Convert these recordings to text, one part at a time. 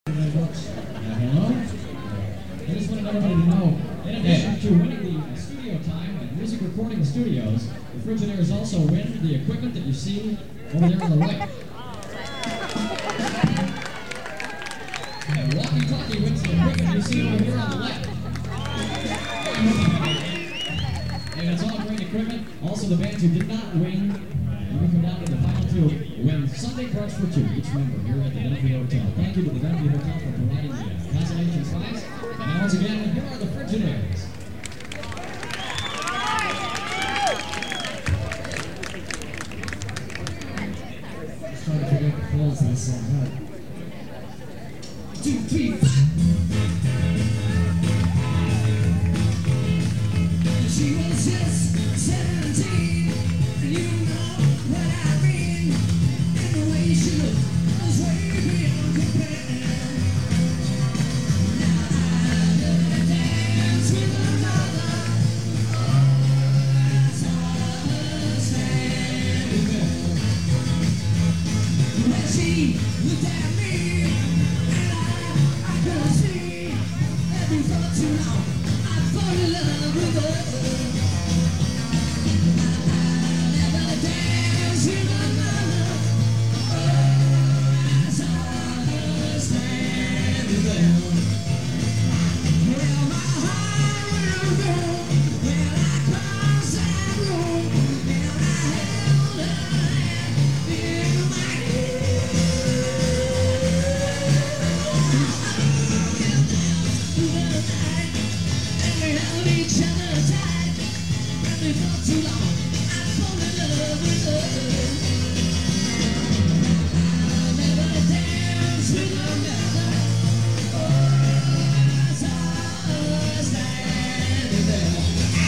Hello? I just wanted everybody to know, in addition to winning the studio time at Music Recording Studios, the Frigidaires also win the equipment that you see over there on the right. And Walkie Talkie wins the equipment you see over here on the left. And it's all great equipment. Also, the bands who did not win, you can come down to the final two, win Sunday Cards for Two, each member here at the Dunphy Hotel. Thank you to the Dunphy Hotel for providing the consolation prize. And now, once again, here are the Frigidaires. Just trying to figure out the chords of this song. Right. 1, 2, 3, 4. She was just 17, and you know what I mean. And the way she looked was way beyond compare. Now I never dance with another. Oh, I saw her standing there. When she looked at me, and I could see that before too long I fall in love with her. Too long, I fall in love with her. I'll never dance with another. Oh, I saw her standing there.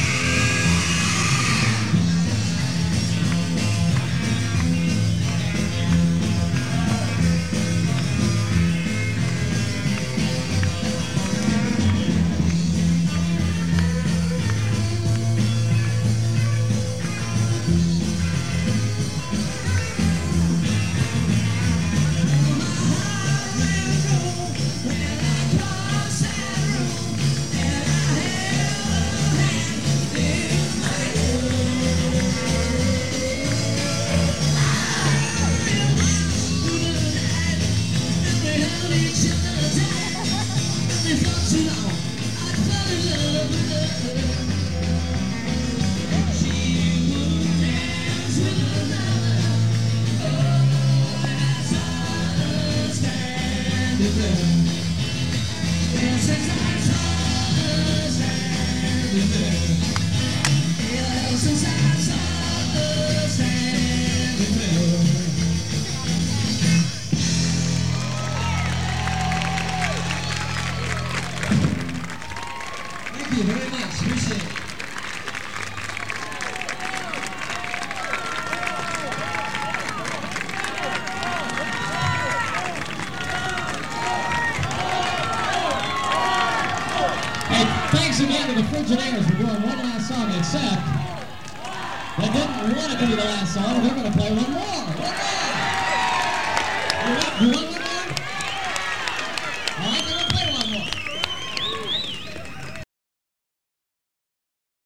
Too long, I fell in love with her. She would dance with another. Oh, I saw her standing there. And since I saw her standing there, yeah, since I saw her standing there. Thank you very much. Appreciate it. Hey, thanks again to the Frigidaires for doing one last song, except they didn't want it to be the last song. They're going to play one more. One more. You want